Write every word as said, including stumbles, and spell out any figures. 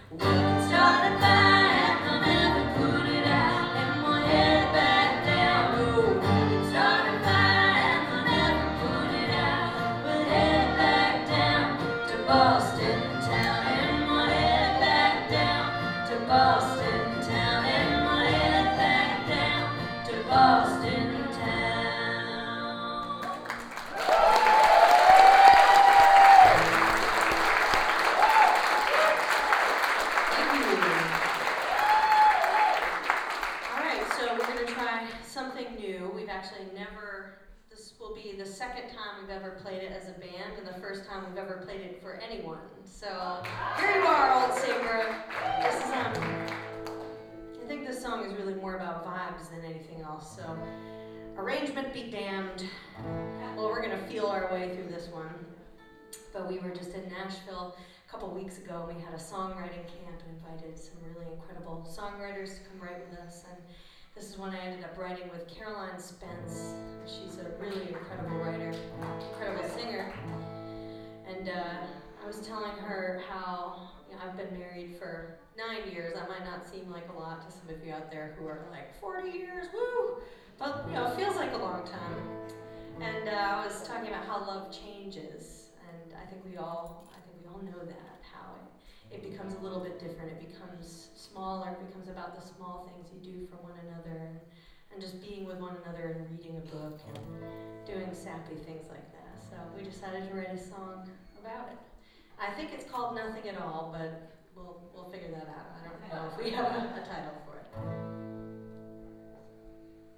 So here you are, Old Saybrook. This is um, I think this song is really more about vibes than anything else. So arrangement be damned. Well, we're gonna feel our way through this one. But we were just in Nashville a couple weeks ago, and we had a songwriting camp and invited some really incredible songwriters to come write with us. And this is one I ended up writing with Caroline Spence. She's a really incredible writer, incredible singer. And uh, I was telling her how, you know, I've been married for nine years. That might not seem like a lot to some of you out there who are like, forty years, woo! But, you know, it feels like a long time. And uh, I was talking about how love changes. And I think we all, I think we all know that, how it, it becomes a little bit different. It becomes smaller. It becomes about the small things you do for one another. And, and just being with one another and reading a book and doing sappy things like that. So we decided to write a song about it. I think it's called Nothing at All, but we'll we'll figure that out. I don't know if we have a, a